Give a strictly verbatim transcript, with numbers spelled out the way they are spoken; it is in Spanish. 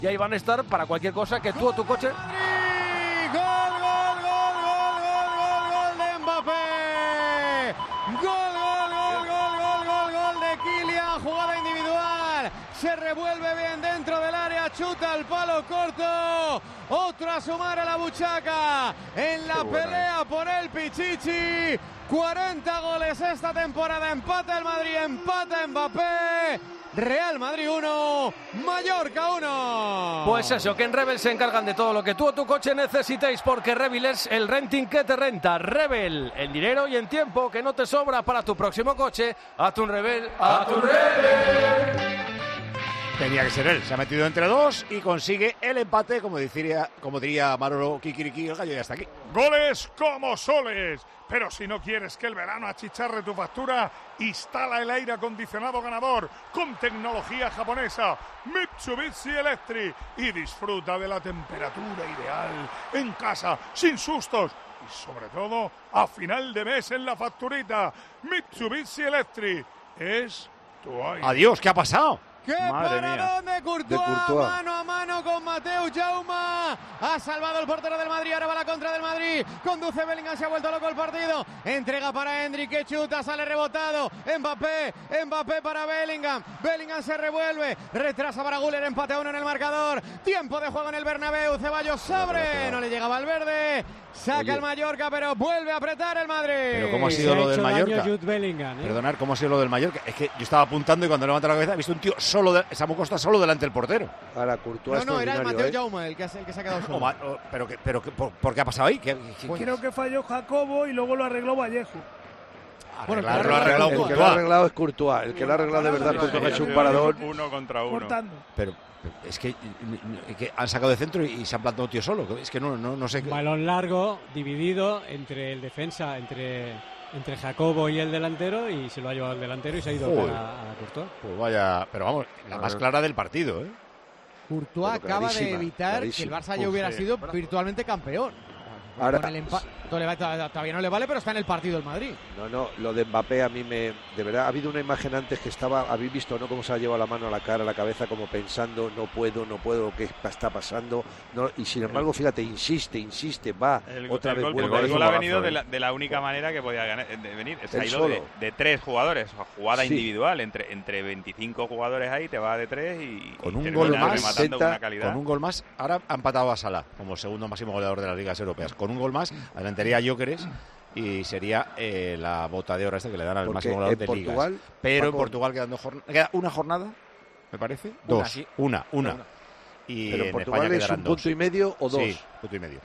y ahí van a estar para cualquier cosa que tú o tu coche... ¡Gol, gol, gol, gol, gol, gol, gol de Mbappé! ¡Gol, gol, gol, gol, gol, gol, gol de Kylian! Jugada individual. Se revuelve bien dentro del área, chuta al palo corto. Otro a sumar a la buchaca en la pelea por el Pichichi. cuarenta goles esta temporada. Empata el Madrid, empata Mbappé. Real Madrid uno, Mallorca uno. Pues eso, que en Rebel se encargan de todo lo que tú o tu coche necesitéis, porque Rebel es el renting que te renta. Rebel, en dinero y en tiempo que no te sobra para tu próximo coche. Hazte un Rebel, hazte un Rebel. Tenía que ser él, se ha metido entre dos y consigue el empate, como diría, como diría Manolo Kikiriki, el gallo ya está aquí. Goles como soles, pero si no quieres que el verano achicharre tu factura, instala el aire acondicionado ganador con tecnología japonesa Mitsubishi Electric y disfruta de la temperatura ideal en casa, sin sustos y sobre todo a final de mes en la facturita. Mitsubishi Electric es tu aire. Adiós, ¿qué ha pasado? ¡Qué paradón de Courtois! de Courtois! Mano a mano con Mateu Jauma. Ha salvado el portero del Madrid. Ahora va la contra del Madrid. Conduce Bellingham. Se ha vuelto loco el partido. Entrega para Endrick. Que chuta. Sale rebotado. Mbappé. Mbappé para Bellingham. Bellingham se revuelve. Retrasa para Güler. Empate a uno en el marcador. Tiempo de juego en el Bernabéu. Ceballos sobre. No le llega Valverde. Saca Oye. el Mallorca, pero vuelve a apretar el Madrid. Pero ¿cómo ha sido Se lo ha del Mallorca? Bellingham, ¿eh? Perdonar, ¿cómo ha sido lo del Mallorca? Es que yo estaba apuntando y cuando levanta la cabeza he visto un tío solo, de, Samu Costa solo delante del portero. Ahora, Courtois no, no, era el Mateu ¿eh? Jauma el que, el que se ha quedado solo. O, o, pero que, pero que, por, ¿por qué ha pasado ahí? ¿Qué, qué, pues creo que falló Jacobo y luego lo arregló Vallejo. Bueno, claro, lo ha arreglado el, el que lo ha arreglado es Courtois. El que lo ha arreglado de verdad porque ha hecho un paradón. Uno contra uno. Cortando. Pero es que, que han sacado de centro y, y se han plantado un tío solo. Es que no, no, no sé. Balón largo, dividido entre el defensa, entre, entre Jacobo y el delantero, y se lo ha llevado el delantero y se ha ido Joder. a, a Courtois. Pues vaya, pero vamos, la más clara del partido, ¿eh? Courtois acaba de evitar clarísima. que el Barça ya hubiera sí. sido virtualmente campeón. Ahora, con el empa- todavía no le vale, pero está en el partido el Madrid. No, no, lo de Mbappé a mí me... De verdad, ha habido una imagen antes que estaba... Habéis visto, ¿no? Cómo se ha llevado la mano a la cara, a la cabeza, como pensando, no puedo, no puedo, ¿qué está pasando? No, y sin embargo, fíjate, insiste, insiste, va, el, otra el vez... Gol, vuelve, el gol ha ha venido de la, de la única manera que podía ganar, de venir. Se ha ido de, de tres jugadores, o sea, jugada sí. individual, entre, entre veinticinco jugadores ahí, te va de tres y... Con y un gol más, rematando con, una calidad. con un gol más, ahora ha empatado a Salah como segundo máximo goleador de las ligas europeas. Con un gol más, adelantaría a Gyökeres y sería eh, la bota de oro esta que le dan al Porque máximo goleador de Portugal, ligas. Pero Paco, en Portugal quedan dos jornadas, queda una jornada, me parece. Dos, una, sí. una, una. Y pero en Portugal es un punto dos. y medio o dos. Sí, punto y medio.